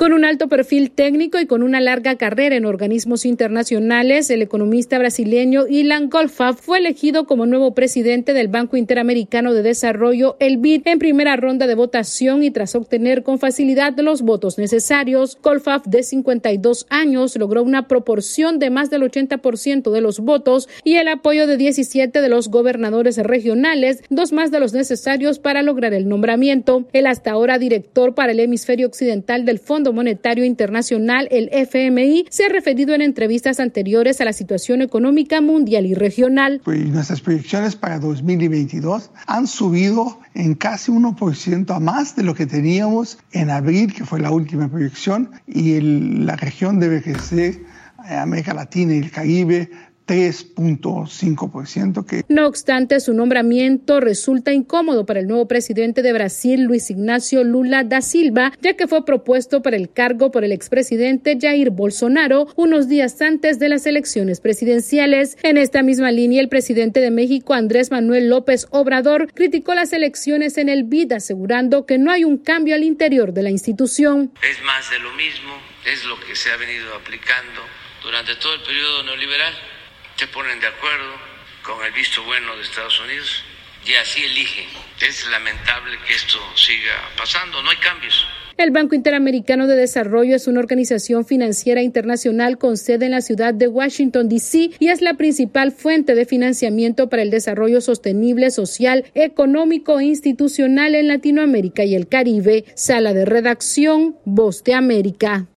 Con un alto perfil técnico y con una larga carrera en organismos internacionales, el economista brasileño Ilan Goldfarb fue elegido como nuevo presidente del Banco Interamericano de Desarrollo, el BID, en primera ronda de votación y tras obtener con facilidad los votos necesarios. Goldfarb, de 52 años, logró una proporción de más del 80% de los votos y el apoyo de 17 de los gobernadores regionales, 2 más de los necesarios para lograr el nombramiento. El hasta ahora director para el hemisferio occidental del Fondo Monetario Internacional, el FMI, se ha referido en entrevistas anteriores a la situación económica mundial y regional. Nuestras proyecciones para 2022 han subido en casi 1% a más de lo que teníamos en abril, que fue la última proyección, y la región debe crecer, América Latina y el Caribe, 3.5%. No obstante, su nombramiento resulta incómodo para el nuevo presidente de Brasil, Luis Ignacio Lula da Silva, ya que fue propuesto para el cargo por el expresidente Jair Bolsonaro unos días antes de las elecciones presidenciales. En esta misma línea, el presidente de México, Andrés Manuel López Obrador, criticó las elecciones en el BID, asegurando que no hay un cambio al interior de la institución. Es más de lo mismo, es lo que se ha venido aplicando durante todo el periodo neoliberal. Se ponen de acuerdo con el visto bueno de Estados Unidos y así eligen. Es lamentable que esto siga pasando, no hay cambios. El Banco Interamericano de Desarrollo es una organización financiera internacional con sede en la ciudad de Washington, D.C. y es la principal fuente de financiamiento para el desarrollo sostenible, social, económico e institucional en Latinoamérica y el Caribe. Sala de redacción, Voz de América.